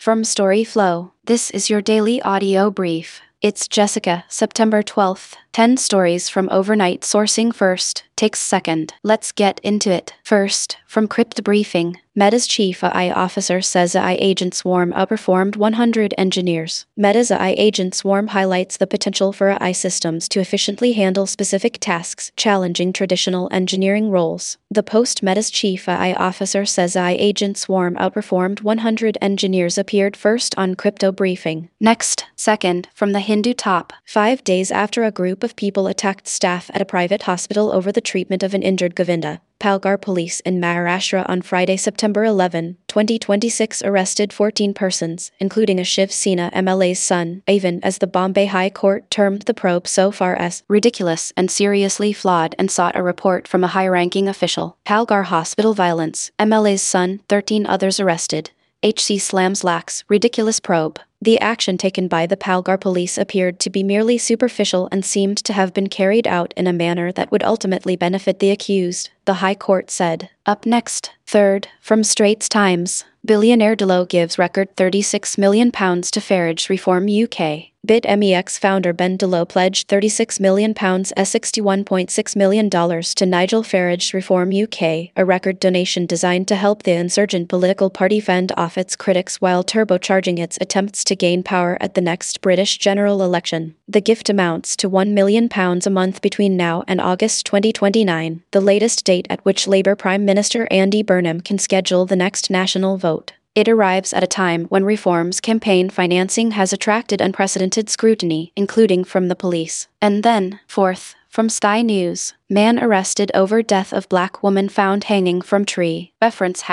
From Storyflow, this is your daily audio brief. It's Jessica, September 12th. 10 stories from overnight sourcing first, takes second. Let's get into it. First, from Crypto Briefing, Meta's chief AI officer says AI Agent Swarm outperformed 100 engineers. Meta's AI Agent Swarm highlights the potential for AI systems to efficiently handle specific tasks, challenging traditional engineering roles. The post Meta's chief AI officer says AI Agent Swarm outperformed 100 engineers appeared first on Crypto Briefing. Next, second, from the Hindu Top. 5 days after a group of people attacked staff at a private hospital over the treatment of an injured Govinda, Palghar police in Maharashtra on Friday, September 11, 2026 arrested 14 persons, including a Shiv Sena MLA's son, even as the Bombay High Court termed the probe so far as ridiculous and seriously flawed and sought a report from a high-ranking official. Palghar hospital violence, MLA's son, 13 others arrested. HC slams lax ridiculous probe. The action taken by the Palghar police appeared to be merely superficial and seemed to have been carried out in a manner that would ultimately benefit the accused, the High Court said. Up next, third, from Straits Times, billionaire Delo gives record £36 million to Farage Reform UK. BitMEX founder Ben Delo pledged £36 million $61.6 million to Nigel Farage Reform UK, a record donation designed to help the insurgent political party fend off its critics while turbocharging its attempts to gain power at the next British general election. The gift amounts to £1 million a month between now and August 2029, the latest date at which Labour Prime Minister Andy Burnham can schedule the next national vote. It arrives at a time when Reform's campaign financing has attracted unprecedented scrutiny, including from the police. And then, fourth, from Sky News, man arrested over death of black woman found hanging from tree. Reference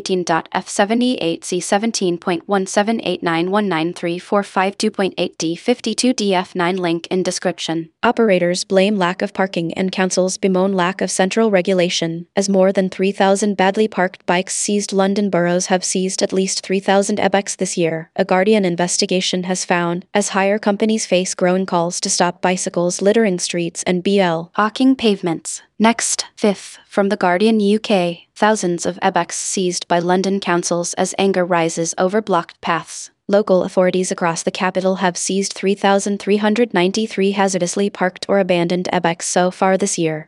#18.f78C17.1789193452.8D52DF9 link in description. Operators blame lack of parking and councils bemoan lack of central regulation. As more than 3,000 badly parked bikes seized, London boroughs have seized at least 3,000 e-bikes this year, a Guardian investigation has found, as hire companies face growing calls to stop bicycles littering streets and hawking pavements. Next, fifth, from The Guardian UK, thousands of e-bikes seized by London councils as anger rises over blocked paths. Local authorities across the capital have seized 3,393 hazardously parked or abandoned e-bikes so far this year,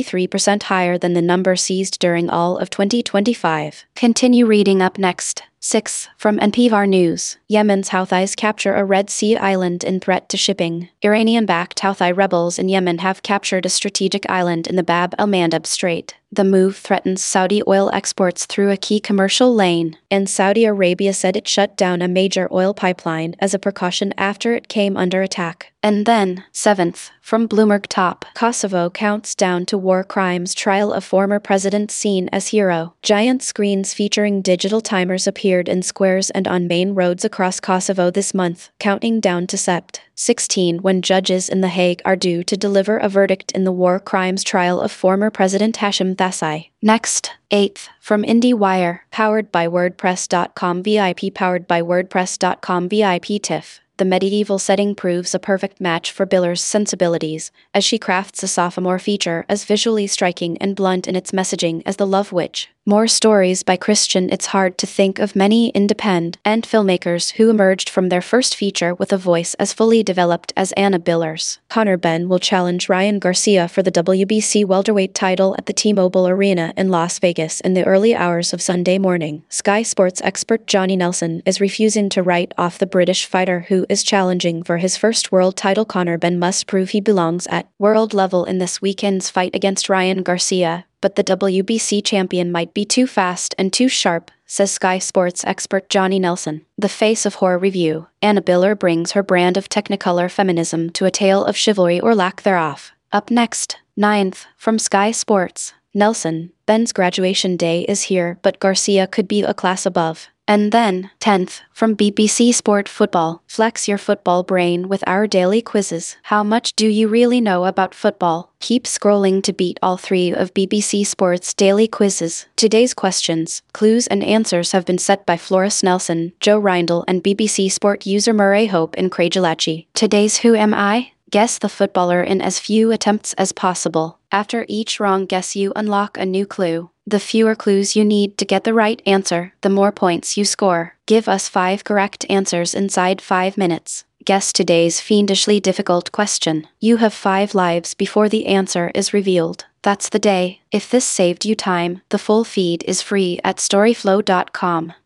23% higher than the number seized during all of 2025. Continue reading up next. 6. From NPR News, Yemen's Houthis capture a Red Sea island in threat to shipping. Iranian-backed Houthi rebels in Yemen have captured a strategic island in the Bab el-Mandeb Strait. The move threatens Saudi oil exports through a key commercial lane, and Saudi Arabia said it shut down a major oil pipeline as a precaution after it came under attack. And then, 7th, from Bloomberg Top, Kosovo counts down to war crimes trial of former president seen as hero. Giant screens featuring digital timers appeared in squares and on main roads across Kosovo this month, counting down to Sept. 16 when judges in The Hague are due to deliver a verdict in the war crimes trial of former President Hashim Thasai. Next, 8th, from IndieWire, powered by WordPress.com VIP powered by WordPress.com VIP TIFF. The medieval setting proves a perfect match for Biller's sensibilities, as she crafts a sophomore feature as visually striking and blunt in its messaging as The Love Witch. More stories by Christian. It's hard to think of many independent filmmakers who emerged from their first feature with a voice as fully developed as Anna Billers. Conor Benn will challenge Ryan Garcia for the WBC welterweight title at the T-Mobile Arena in Las Vegas in the early hours of Sunday morning. Sky Sports expert Johnny Nelson is refusing to write off the British fighter who is challenging for his first world title. Conor Benn must prove he belongs at world level in this weekend's fight against Ryan Garcia. But the WBC champion might be too fast and too sharp, says Sky Sports expert Johnny Nelson. The face of horror review, Anna Biller brings her brand of technicolor feminism to a tale of chivalry or lack thereof. Up next, 9th, from Sky Sports, Nelson, Benn's graduation day is here, but Garcia could be a class above. And then, 10th, from BBC Sport Football, flex your football brain with our daily quizzes. How much do you really know about football? Keep scrolling to beat all 3 of BBC Sport's daily quizzes. Today's questions, clues and answers have been set by Floris Nelson, Joe Reindl and BBC Sport user Murray Hope and Craig Gillacci. Today's Who Am I? Guess the footballer in as few attempts as possible. After each wrong guess, you unlock a new clue. The fewer clues you need to get the right answer, the more points you score. Give us 5 correct answers inside 5 minutes. Guess today's fiendishly difficult question. You have 5 lives before the answer is revealed. That's the day. If this saved you time, the full feed is free at storyflow.com.